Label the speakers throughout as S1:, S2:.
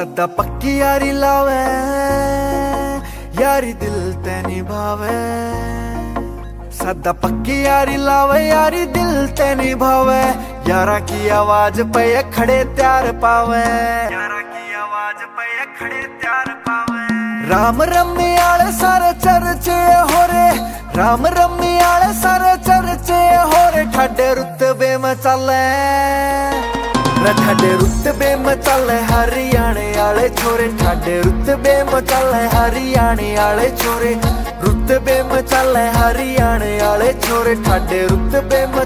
S1: सदा पक्की यारी लावे, यारी दिल ते निभावे। सदा पक्की यारी लावे, यारी दिल ते निभावे। यारा की आवाज पे खड़े त्यार पावे, यारा की आवाज पे खड़े त्यार पावे। राम रम्मी आले सारे चर्चे हो रे, राम रम्मी आले सारे चर्चे हो रे। ठाडे रुतबे में चले, ठाडे रुतबे में चले हरियाणे आले छोरे। ठाडे रुतबे में चले हरियाणे आले छोरे, रुतबे में चले हरियाणे आले छोरे। ठाडे रुतबे में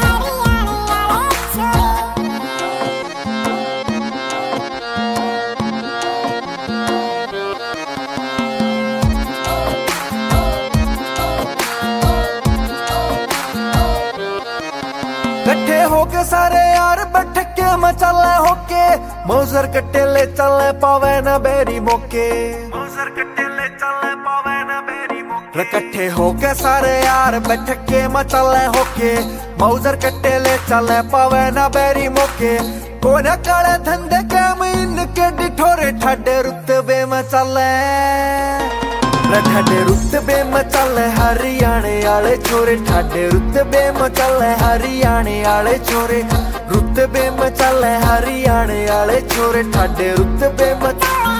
S1: कट्ठे होके सारे यार बैठके में चले होके। मौजर कट्टे ले चले पावे ना बेरी मौके, मौजर कट्टे ले चले पावे ना बेरी मौके। कट्ठे होके सारे यार बैठके में चले होके। मौजर कट्टे ले चले पावे ना बेरी मौके। कोना काले धंधे काम इनके डिठोरे। ठाडे रुतबे में चले, ठाडे रुतबे में चले हरियाणे आले छोरे। ठाडे रुतबे में चले हरियाणे आले छोरे, रुतबे में चले हरियाणे आले छोरे। ठाडे रुतबे में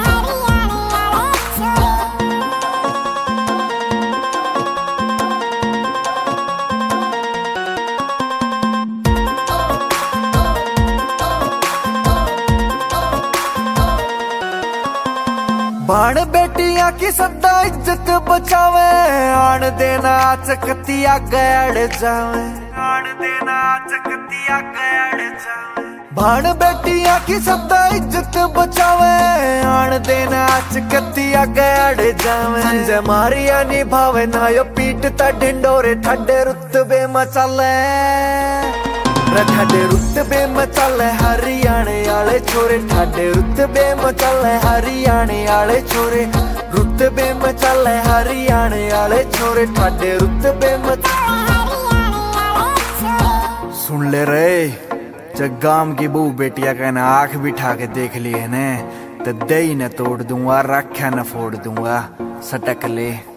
S1: बाण बेटिया की सदा इज्जत बचावे। आन देना चकतिया गड़ जावे, आन देना चकतिया गड़ जावे। बाण बेटिया की सदा इज्जत बचावे। आन देना चकतिया गड़ जावे। संजय मारिया निभावे ना यो पीटता ढिंडोरे। ठाडे रुतबे में चले, ठाडे रुतबे में चले हरियाणे आले छोरे। ठाडे रुतबे में चले हरियाणे आले छोरे, रुतबे में चले हरियाणे आले छोरे। ठाडे रुतबे में सुन ले रे, जब गांव की बहू बेटिया का ना आंख बिठा के देख लिए ने तो दही न तोड़ दूंगा, रखा न फोड़ दूंगा। सटक ले।